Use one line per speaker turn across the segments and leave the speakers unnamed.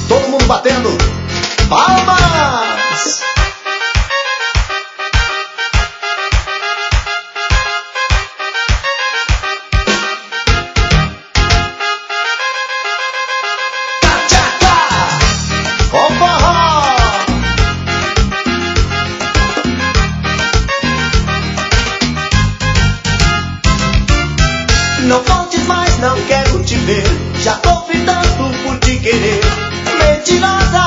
Todo mundo batendo palmas.
Não voltes mais, não quero te ver. Já sofri tanto por te querer. Mentirosa,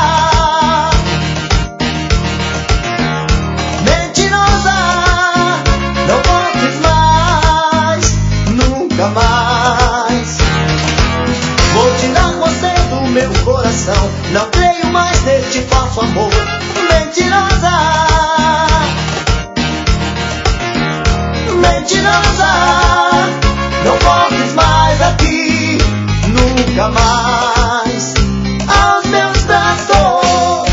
mentirosa. Não voltes mais, nunca mais. Vou tirar você do meu coração. Não creio mais neste falso amor. Mentirosa, mentirosa. Não voltes mais aqui, nunca mais, aos meus braços.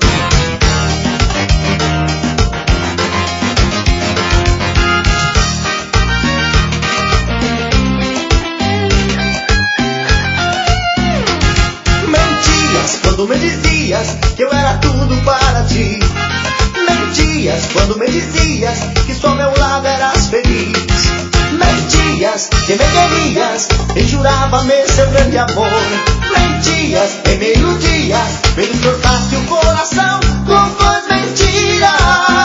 Mentias quando me dizias que eu era tudo para ti. Mentias quando me dizias que só ao meu lado eras feliz. Mentias que me querias e jurava-me seu grande amor. Mentias e me iludias, me destroçaste o coração com tuas mentiras.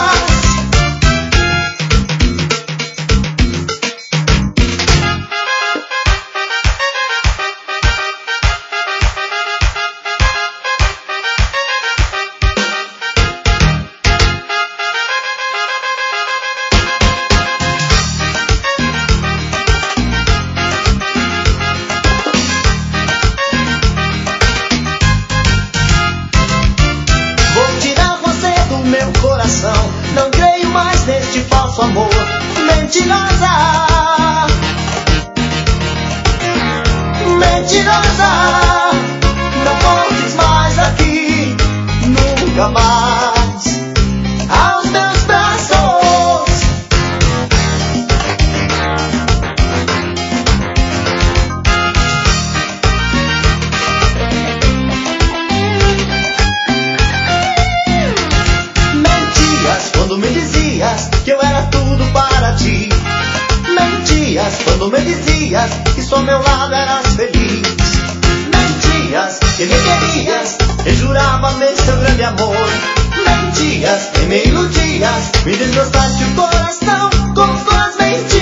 Não creio mais neste falso amor. Mentirosa, mentirosa. Não voltes mais aqui, nunca mais, aos meus braços. Quando me dizias que eu era tudo para ti. Mentias quando me dizias que só ao meu lado eras feliz. Mentias que me querias e jurava-me seu grande amor. Mentias e me iludias, me destroçaste o coração com suas mentiras.